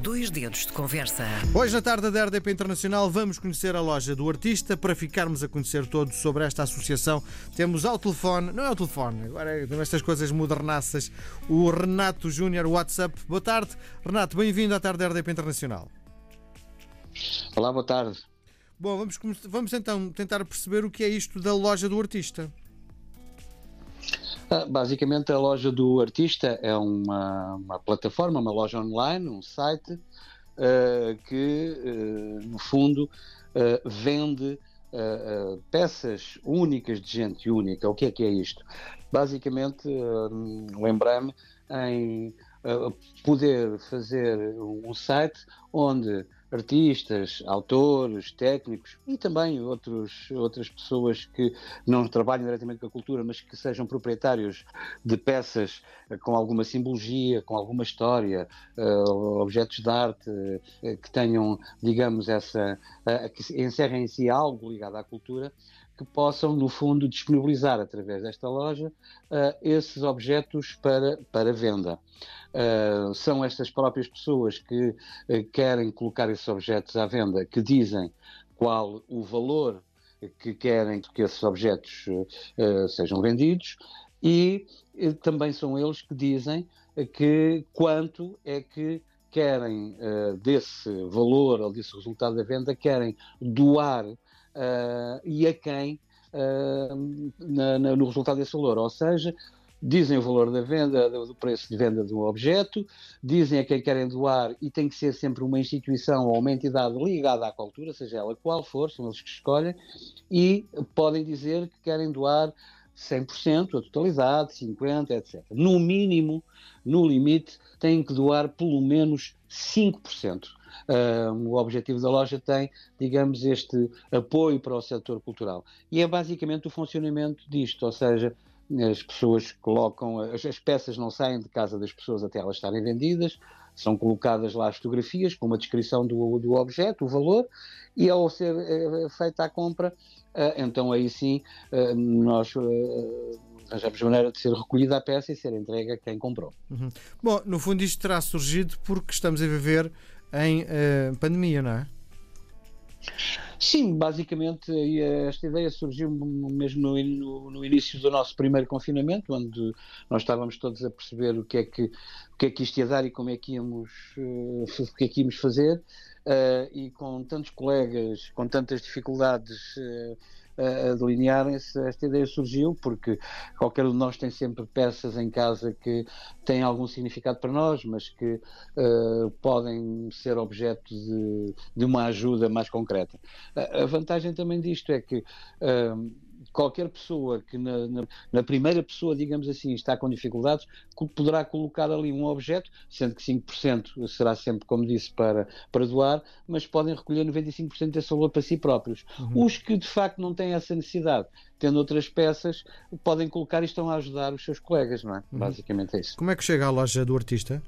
Dois dedos de conversa. Hoje, na tarde da RDP Internacional, vamos conhecer a loja do artista. Para ficarmos a conhecer todos sobre esta associação, temos ao telefone, não é ao telefone, agora estas coisas modernaças, o Renato Júnior, WhatsApp. Boa tarde, Renato, bem-vindo à tarde da RDP Internacional. Olá, boa tarde. Bom, vamos então tentar perceber o que é isto da loja do artista. Basicamente, a loja do artista é uma plataforma, uma loja online, um site que, no fundo, vende peças únicas de gente única. O que é isto? Basicamente, lembrei-me em poder fazer um site onde artistas, autores, técnicos e também outras pessoas que não trabalham diretamente com a cultura, mas que sejam proprietários de peças com alguma simbologia, com alguma história, objetos de arte que tenham, digamos, que encerrem em si algo ligado à cultura, que possam, no fundo, disponibilizar através desta loja esses objetos para venda. São estas próprias pessoas que querem colocar esses objetos à venda, que dizem qual o valor que querem que esses objetos sejam vendidos, e também são eles que dizem quanto é que querem desse valor ou desse resultado da venda, querem doar e a quem no resultado desse valor. Ou seja, dizem o valor da venda, do preço de venda do objeto, dizem a quem querem doar, e tem que ser sempre uma instituição ou uma entidade ligada à cultura, seja ela qual for, são eles que escolhem, e podem dizer que querem doar 100%, a totalidade, 50%, etc. No mínimo, no limite, têm que doar pelo menos 5%. O objetivo da loja tem, digamos, este apoio para o setor cultural. E é basicamente o funcionamento disto, ou seja, as pessoas colocam, as peças não saem de casa das pessoas até elas estarem vendidas, são colocadas lá as fotografias com uma descrição do objeto, o valor, e ao ser feita a compra, então aí sim nós arranjamos maneira de ser recolhida a peça e ser entregue a quem comprou. Uhum. Bom, no fundo isto terá surgido porque estamos a viver em pandemia, não é? Sim, basicamente esta ideia surgiu mesmo no início do nosso primeiro confinamento, onde nós estávamos todos a perceber o que é que isto ia dar e como é que íamos, o que é que íamos fazer, e com tantos colegas, com tantas dificuldades a delinearem-se, esta ideia surgiu porque qualquer um de nós tem sempre peças em casa que têm algum significado para nós, mas que podem ser objeto de uma ajuda mais concreta. A vantagem também disto é que qualquer pessoa que na primeira pessoa, digamos assim, está com dificuldades, poderá colocar ali um objeto, sendo que 5% será sempre, como disse, para doar, mas podem recolher 95% desse valor para si próprios. Uhum. Os que de facto não têm essa necessidade, tendo outras peças, podem colocar e estão a ajudar os seus colegas, não é? Uhum. Basicamente é isso. Como é que chega à loja do artista?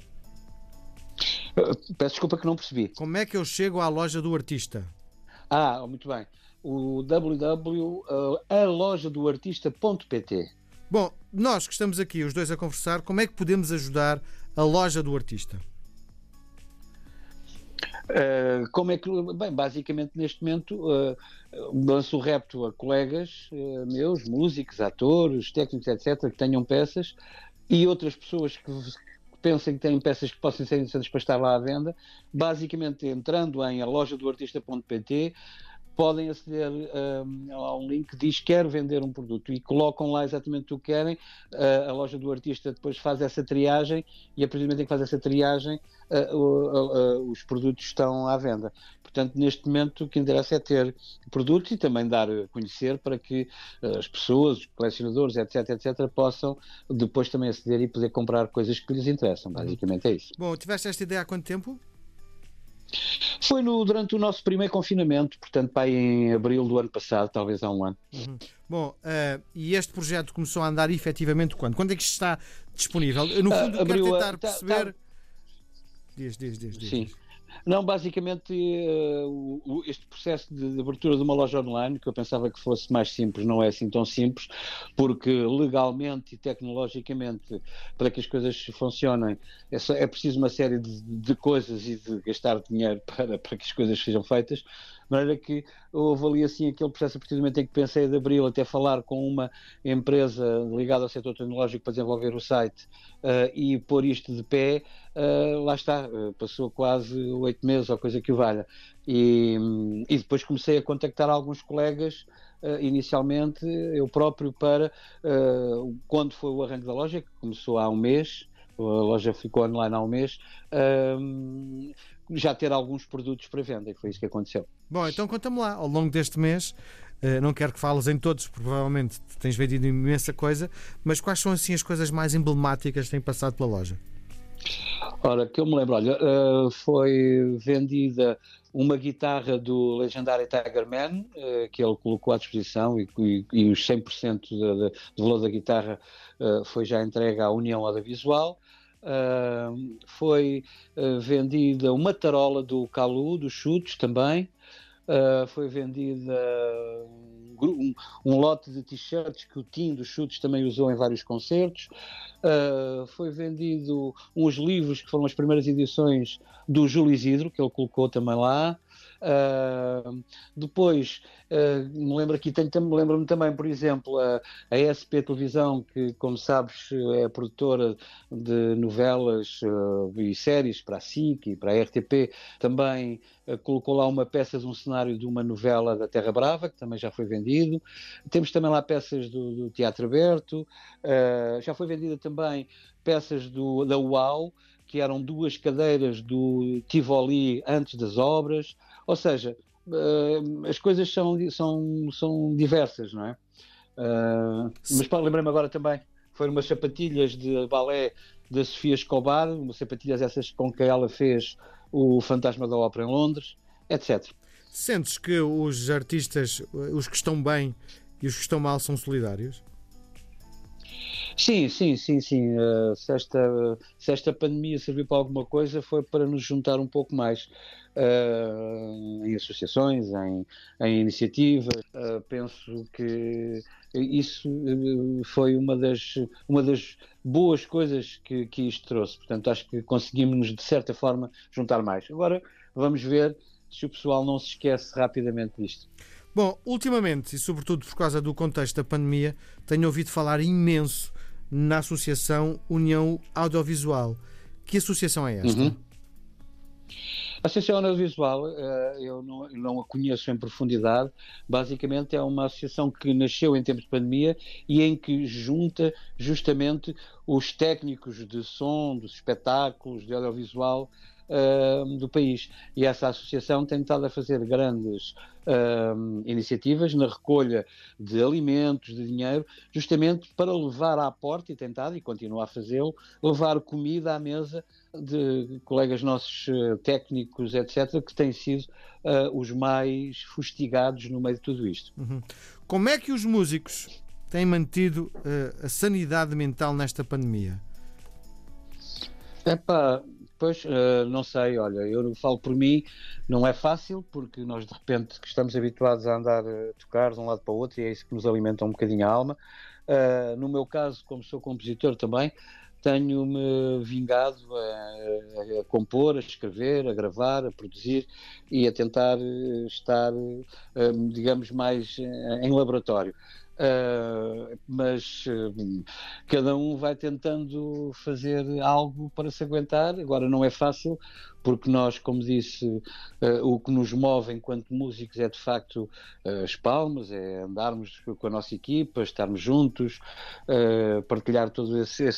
Peço desculpa que não percebi. Como é que eu chego à loja do artista? Muito bem. O www.alojadoartista.pt. Bom, nós que estamos aqui os dois a conversar, como é que podemos ajudar a loja do artista? Bem, basicamente neste momento lanço o repto a colegas meus, músicos, atores, técnicos, etc., que tenham peças, e outras pessoas que pensem que têm peças que possam ser interessantes para estar lá à venda. Basicamente, entrando em alojadoartista.pt, podem aceder a um link que diz quero vender um produto, e colocam lá exatamente o que querem. A loja do artista depois faz essa triagem, e a partir do momento em que faz essa triagem os produtos estão à venda. Portanto, neste momento o que interessa é ter produtos e também dar a conhecer para que as pessoas, os colecionadores, etc., possam depois também aceder e poder comprar coisas que lhes interessam. Basicamente é isso. Bom, tiveste esta ideia há quanto tempo? Foi durante o nosso primeiro confinamento, portanto, para aí em abril do ano passado, talvez há um ano. Uhum. Bom, e este projeto começou a andar efetivamente quando? Quando é que isto está disponível? No fundo, quero tentar perceber... Diz. Sim. Não, basicamente, este processo de abertura de uma loja online, que eu pensava que fosse mais simples, não é assim tão simples, porque legalmente e tecnologicamente, para que as coisas funcionem, é preciso uma série de coisas e de gastar dinheiro para que as coisas sejam feitas. De maneira que houve ali assim aquele processo, a partir do momento em que pensei de abri-lo, até falar com uma empresa ligada ao setor tecnológico para desenvolver o site e pôr isto de pé. Lá está, passou quase 8 meses ou coisa que o valha. E depois comecei a contactar alguns colegas, inicialmente eu próprio, para quando foi o arranque da loja, que começou há um mês, a loja ficou online há um mês, já ter alguns produtos para venda, e foi isso que aconteceu. Bom, então conta-me lá, ao longo deste mês, não quero que fales em todos, porque provavelmente tens vendido imensa coisa, mas quais são assim as coisas mais emblemáticas que têm passado pela loja? Ora, que eu me lembro, olha, foi vendida uma guitarra do legendário Tiger Man, que ele colocou à disposição e os 100% do valor da guitarra foi já entregue à União Audiovisual. Foi vendida uma tarola do Calu, dos Chutes também. Foi vendida um lote de t-shirts que o Tim dos Chutes também usou em vários concertos. Foi vendido uns livros que foram as primeiras edições do Júlio Isidro, que ele colocou também lá. Depois me lembro aqui, lembro-me também, por exemplo, a SP Televisão, que, como sabes, é a produtora de novelas e séries para a SIC e para a RTP, também colocou lá uma peça de um cenário de uma novela da Terra Brava, que também já foi vendido. Temos também lá peças do Teatro Aberto, já foi vendida também peças da UAU, que eram 2 cadeiras do Tivoli antes das obras. Ou seja, as coisas são diversas, não é? Mas lembrei-me agora também, foram umas sapatilhas de balé da Sofia Escobar, umas sapatilhas essas com que ela fez o Fantasma da Ópera em Londres, etc. Sentes que os artistas, os que estão bem e os que estão mal, são solidários? Sim. Se esta pandemia serviu para alguma coisa, foi para nos juntar um pouco mais em associações, em iniciativas. Penso que isso foi uma das boas coisas que isto trouxe. Portanto, acho que conseguimos, de certa forma, juntar mais. Agora, vamos ver se o pessoal não se esquece rapidamente disto. Bom, ultimamente, e sobretudo por causa do contexto da pandemia, tenho ouvido falar imenso na Associação União Audiovisual. Que associação é esta? A Associação Audiovisual, eu não a conheço em profundidade. Basicamente é uma associação que nasceu em tempos de pandemia e em que junta justamente os técnicos de som, dos espetáculos, de audiovisual do país. E essa associação tem estado a fazer grandes iniciativas na recolha de alimentos, de dinheiro, justamente para levar à porta, e continua a fazê-lo, levar comida à mesa de colegas nossos técnicos, etc., que têm sido os mais fustigados no meio de tudo isto. Como é que os músicos têm mantido a sanidade mental nesta pandemia? Pois, não sei, olha, eu falo por mim, não é fácil, porque nós de repente que estamos habituados a andar a tocar de um lado para o outro e é isso que nos alimenta um bocadinho a alma. No meu caso, como sou compositor também, tenho-me vingado a compor, a escrever, a gravar, a produzir e a tentar estar, digamos, mais em laboratório. Mas cada um vai tentando fazer algo para se aguentar. Agora não é fácil, porque nós, como disse, o que nos move enquanto músicos é de facto as palmas, é andarmos com a nossa equipa, estarmos juntos, partilhar todo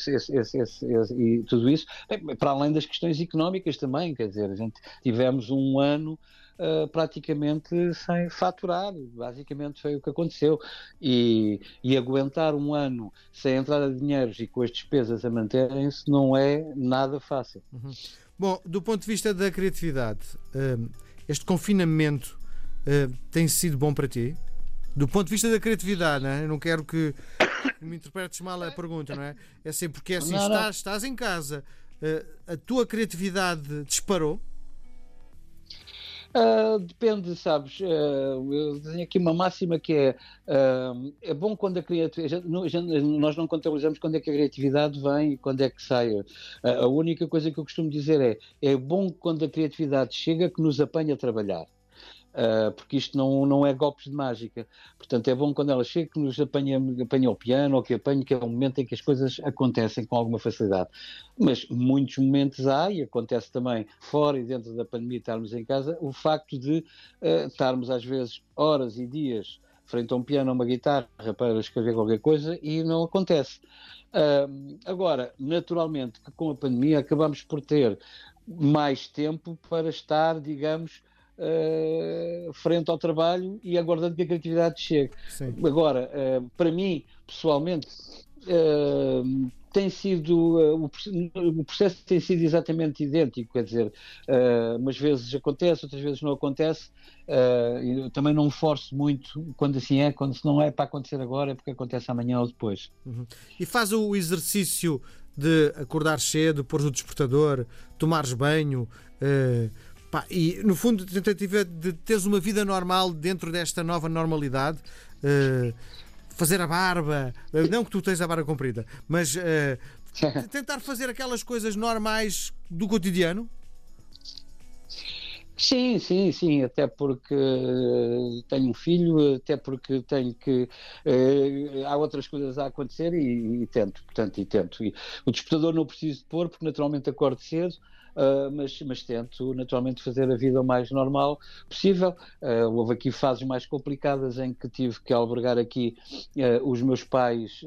e tudo isso, para além das questões económicas também. Quer dizer, a gente tivemos um ano praticamente sem faturar, basicamente foi o que aconteceu, e aguentar um ano sem entrada de dinheiros e com as despesas a manterem-se não é nada fácil. Bom, do ponto de vista da criatividade, este confinamento tem sido bom para ti? Do ponto de vista da criatividade, não é? Eu não quero que me interpretes mal a pergunta, não é? É assim, porque é assim, estás em casa, a tua criatividade disparou? Depende, sabes? Eu tenho aqui uma máxima que é bom quando a criatividade. Nós não contabilizamos quando é que a criatividade vem e quando é que sai. A única coisa que eu costumo dizer é bom quando a criatividade chega que nos apanha a trabalhar. Porque isto não é golpes de mágica. Portanto, é bom quando ela chega que nos apanha o piano, ou que apanha, que é um momento em que as coisas acontecem com alguma facilidade. Mas muitos momentos há, e acontece também fora e dentro da pandemia estarmos em casa, o facto de estarmos às vezes horas e dias frente a um piano ou uma guitarra para escrever qualquer coisa e não acontece. Agora, naturalmente, que com a pandemia acabamos por ter mais tempo para estar, digamos, frente ao trabalho e aguardando que a criatividade chegue. Sim. Agora, para mim, pessoalmente, tem sido o processo tem sido exatamente idêntico, quer dizer, umas vezes acontece, outras vezes não acontece. Eu também não forço muito quando assim é, quando se não é para acontecer agora é porque acontece amanhã ou depois. Uhum. E faz o exercício de acordar cedo, pôr o despertador, tomares banho, e no fundo tentativa de teres uma vida normal dentro desta nova normalidade, fazer a barba, não que tu tens a barba comprida, mas tentar fazer aquelas coisas normais do cotidiano. Sim, até porque tenho um filho, até porque tenho que há outras coisas a acontecer e tento. E o despertador não preciso de pôr porque naturalmente acordo cedo. Mas tento naturalmente fazer a vida o mais normal possível. Houve aqui fases mais complicadas em que tive que albergar aqui os meus pais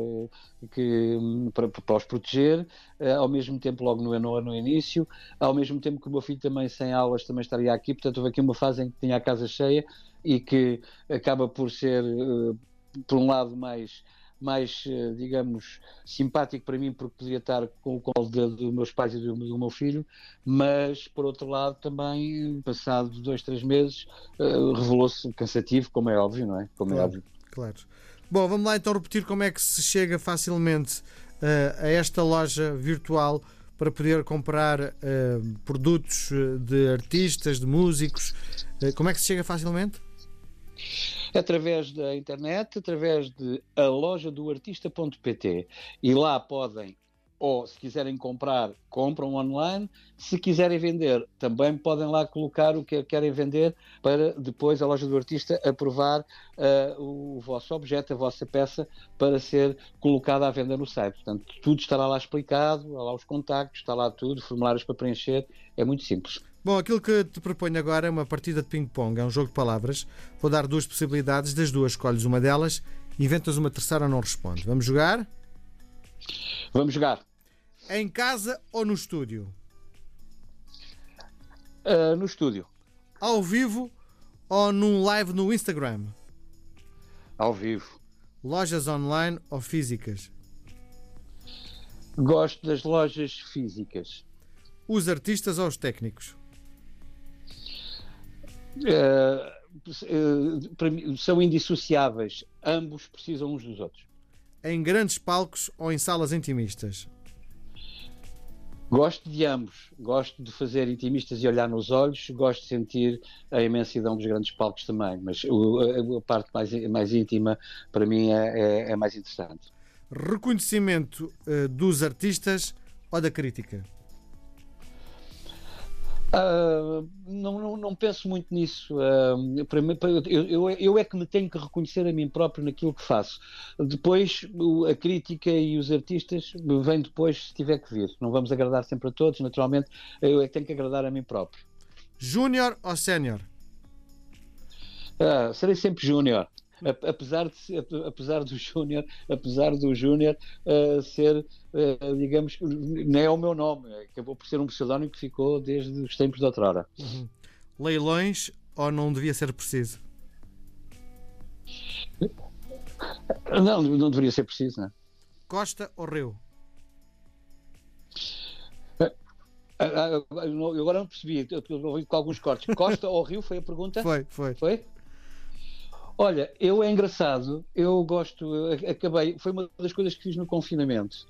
para os proteger, ao mesmo tempo logo no início, ao mesmo tempo que o meu filho também sem aulas também estaria aqui, portanto houve aqui uma fase em que tinha a casa cheia e que acaba por ser por um lado mais, digamos, simpático para mim porque podia estar com o colo dos meus pais e do meu filho, mas por outro lado também, passado 2-3 meses, revelou-se cansativo, como é óbvio, não é? Como é óbvio. Claro. Bom, vamos lá então repetir como é que se chega facilmente a esta loja virtual para poder comprar produtos de artistas, de músicos. Como é que se chega facilmente? Através da internet, através de alojadoartista.pt, e lá podem, ou se quiserem comprar, compram online, se quiserem vender, também podem lá colocar o que querem vender para depois a loja do artista aprovar o vosso objeto, a vossa peça, para ser colocada à venda no site. Portanto, tudo estará lá explicado, há lá os contactos, está lá tudo, formulários para preencher, é muito simples. Bom, aquilo que te proponho agora é uma partida de ping-pong, é um jogo de palavras. Vou dar duas possibilidades, das duas escolhes uma delas, inventas uma terceira ou não respondes. Vamos jogar? Vamos jogar. Em casa ou no estúdio? No estúdio. Ao vivo ou num live no Instagram? Ao vivo. Lojas online ou físicas? Gosto das lojas físicas. Os artistas ou os técnicos? Para mim, são indissociáveis. Ambos precisam uns dos outros. Em grandes palcos ou em salas intimistas? Gosto de ambos. Gosto de fazer intimistas e olhar nos olhos. Gosto de sentir a imensidão dos grandes palcos também. Mas a parte mais íntima, para mim, é mais interessante. Reconhecimento dos artistas ou da crítica? Não penso muito nisso. Eu é que me tenho que reconhecer a mim próprio naquilo que faço. Depois, a crítica e os artistas vêm depois, se tiver que vir. Não vamos agradar sempre a todos, naturalmente. Eu é que tenho que agradar a mim próprio. Júnior ou sénior? Serei sempre júnior. Apesar do Júnior ser, digamos, não é o meu nome, acabou por ser um pseudónimo que ficou desde os tempos de outrora. Uhum. Leilões ou não devia ser preciso? Não deveria ser preciso, não é? Costa ou Rio? Agora não percebi, eu ouvi com alguns cortes. Costa ou Rio foi a pergunta? Foi. Olha, é engraçado, eu gosto, acabei, foi uma das coisas que fiz no confinamento,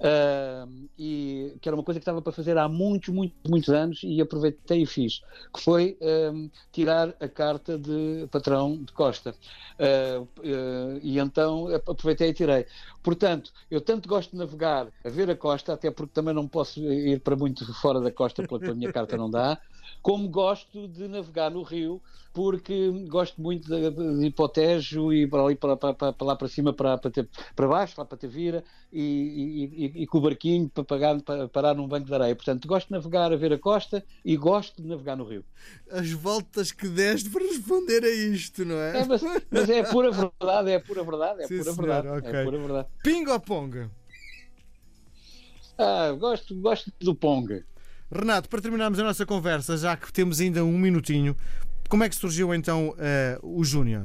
e que era uma coisa que estava para fazer há muitos, muitos, muitos anos e aproveitei e fiz, que foi tirar a carta de patrão de Costa. E então aproveitei e tirei. Portanto, eu tanto gosto de navegar a ver a costa, até porque também não posso ir para muito fora da costa, porque a minha carta não dá, como gosto de navegar no rio, porque gosto muito de ir para o Tejo e para ali para lá para cima, para baixo, lá para Tavira, e com o barquinho para parar num banco de areia. Portanto, gosto de navegar a ver a costa e gosto de navegar no rio. As voltas que deste para responder a isto, não é? Mas é pura verdade, é pura verdade, é Sim, pura senhor, verdade, ok. é pura verdade. Ping ou pong? Gosto do Pong. Renato, para terminarmos a nossa conversa, já que temos ainda um minutinho, como é que surgiu então o Júnior?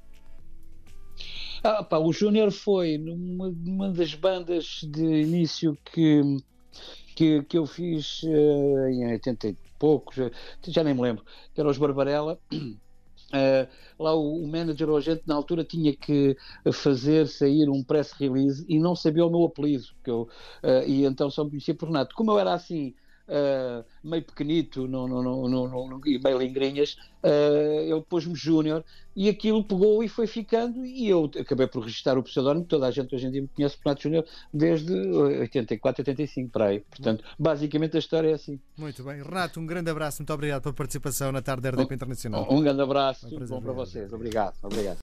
O Júnior foi numa das bandas de início que eu fiz em 80 e poucos, já nem me lembro, que era os Barbarella. Lá o manager ou agente na altura tinha que fazer sair um press release e não sabia o meu apelido, e então só me conhecia por Renato. Como eu era assim, meio pequenito e meio lingrinhas, ele pôs-me Júnior e aquilo pegou e foi ficando, e eu acabei por registrar o pseudónimo. Toda a gente hoje em dia me conhece por Renato Júnior desde 84, 85 para aí. Portanto, basicamente a história é assim. Muito bem. Renato, um grande abraço, muito obrigado pela participação na tarde da RDP Internacional. Um grande abraço, É um tudo prazer, bom para obrigado. vocês. Obrigado, obrigado.